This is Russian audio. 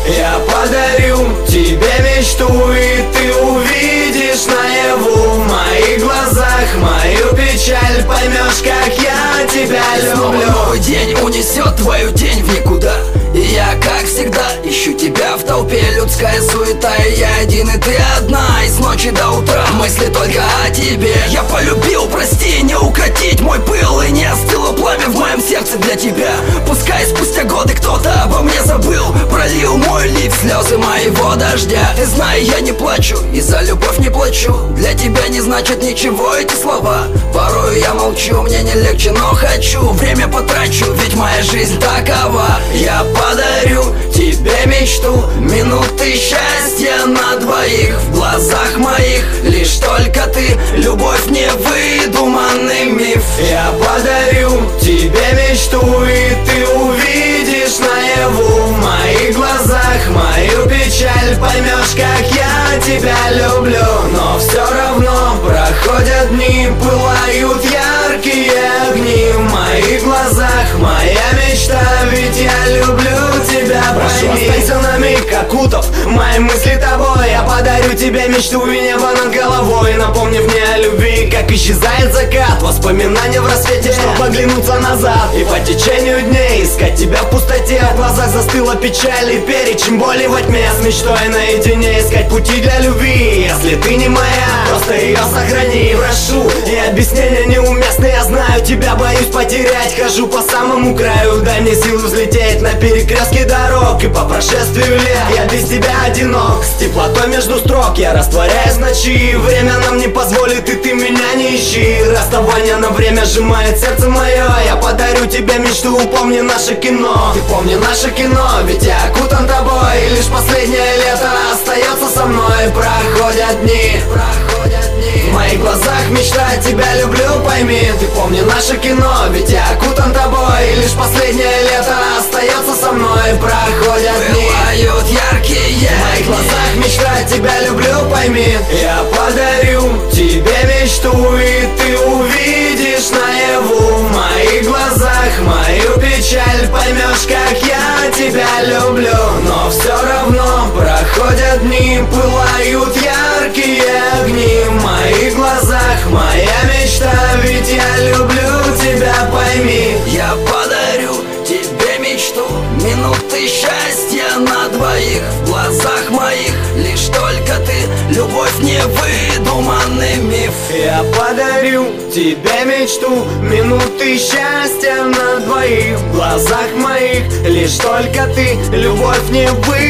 Я подарю тебе мечту, и ты увидишь наяву в моих глазах мою печаль, поймешь, как я тебя люблю. Новый день унесет твою тень в никуда, и я, как всегда, ищу тебя в толпе. Людская суета, и я один, и ты одна. И с ночи до утра мысли только о тебе. Я полюбил, прости, не укротить мой пыл, и не остыло пламя в моем сердце для тебя. Пускай спустя годы кто-то обо мне забыл, пролил мой лик слезы моего дождя. Ты знай, я не плачу, и за любовь не плачу. Для тебя не значат ничего эти слова. Порою я молчу, мне не легче, но хочу. Время потрачу, ведь моя жизнь такова. Я подарю тебе мечту, минуты счастья на двоих. В глазах моих лишь только ты, любовь невыдуманный миф. Я подарю тебе мечту, и ты увидишь наяву в моих глазах мою печаль, поймешь, как я тебя люблю. Но все равно проходят дни, пылают яркие огни в моих глазах моя мечта, ведь я люблю тебя. Прошу, останься на миг, окутав мои мысли тобой. Я подарю тебе мечту и небо над головой, напомнив мне о любви, как исчезает закат. Воспоминания в рассвете, чтобы оглянуться назад и по течению дней искать тебя в пустоте. В глазах застыла печаль и перечень боли во тьме. С мечтой наедине искать пути для любви. Если ты не моя, просто ее сохрани. Прошу, и объяснения неуместны, я знаю, тебя боюсь потерять. Хожу по самому краю, дай мне силу взлететь на перекрестке дорог. И по прошествию лет я без тебя одинок, с теплотой между строк я растворяюсь в ночи. Время нам не позволит, и ты меня не ищи. Расставание на время сжимает сердце мое. Я подарю тебе мечту, помни наше кино. Ты помни наше кино, ведь я окутан тобой. И лишь последнее лето остается со мной. Проходят дни, в моих глазах мечта, тебя люблю, пойми. Ты помни наше кино, ведь я окутан тобой. И лишь последнее лето остается со мной. Проходят дни, бывают яркие в моих глазах мечта, тебя люблю, пойми. Я подарю тебе мечту, и ты увидишь наяву в моих глазах мою печаль, поймешь, как я тебя люблю. Но все равно проходят дни, пылают яркие огни в моих глазах моя мечта, ведь я люблю тебя, пойми. Я подарю тебе мечту, минуты счастья на двоих. В глазах моих лишь только ты, любовь невыдуманный миф. Я подарю тебе мечту, минуты счастья на двоих. В глазах моих лишь только ты, любовь невыдуманный